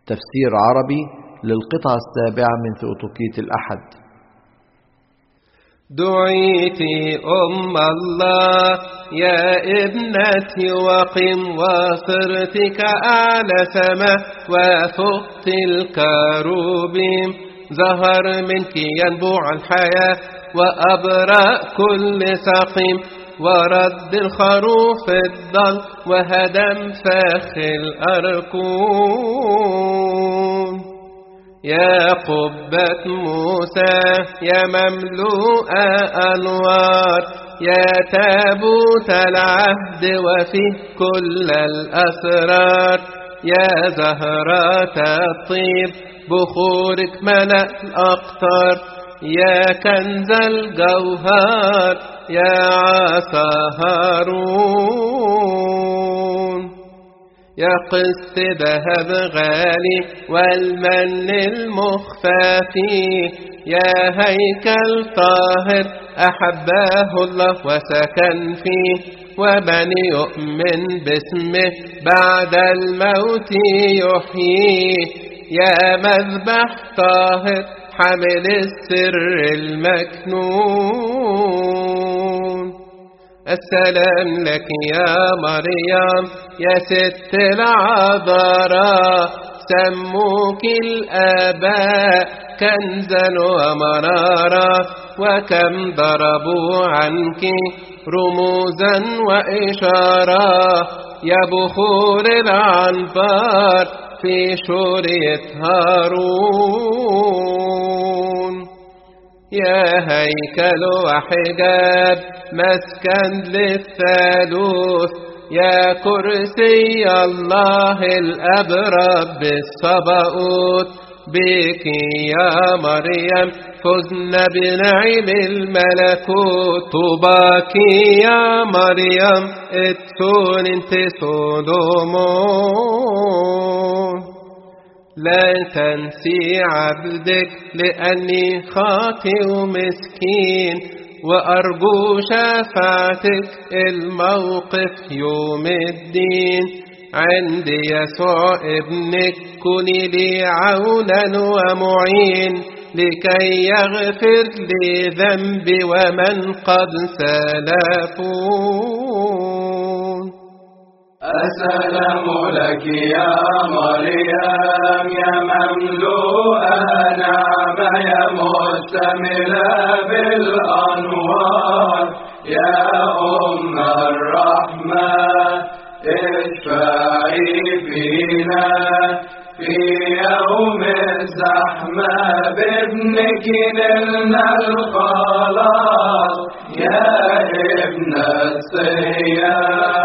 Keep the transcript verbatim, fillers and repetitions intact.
تفسير عربي للقطعة السابعة من ثيوتوكية الأحد. دعيت أم الله يا ابنتي وقم وصرت كأعلى سماء وفقت الكروبيم، ظهر منك ينبوع الحياة وأبرأ كل سقيم، ورد الخروف الضل وهدم فخ الأركون. يا قبة موسى يا مملوءة أنوار، يا تابوت العهد وفيه كل الأسرار، يا زهرة الطيب بخورك ملأ الأقطار، يا كنز الجوهر يا عصا هارون. يا قسط ذهب غالي والمن المخفى فيه، يا هيكل طاهر أحباه الله وسكن فيه، ومن يؤمن باسمه بعد الموت يحييه، يا مذبح طاهر حامل السر المكنون. السلام لك يا مريم يا ست العذراء، سموك الآباء كنزا ومرارا، وكم ضربوا عنك رموزا وإشارة، يا بخور العنبر في شورية هارون. يا هيكل وحجاب مسكن للثالوث، يا كرسي الله الأب رب الصباؤوت، بك يا مريم فزنا بنعيم الملكوت، طوباك يا مريم اتسون انت سولومون. لا تنسي عبدك لأني خاطئ ومسكين، وأرجو شفاعتك الموقف يوم الدين، عند يسوع ابنك كوني لي عونا ومعين، لكي يغفر لي ذنبي ومن قد سلفون. السلام لك يا مريم يا مملوءة نعمة يا مستملة بالأنوار، يا أم الرحمة اشفعي فينا في يوم الزحمة، بابنك نلنا الخلاص يا ابن الصيام.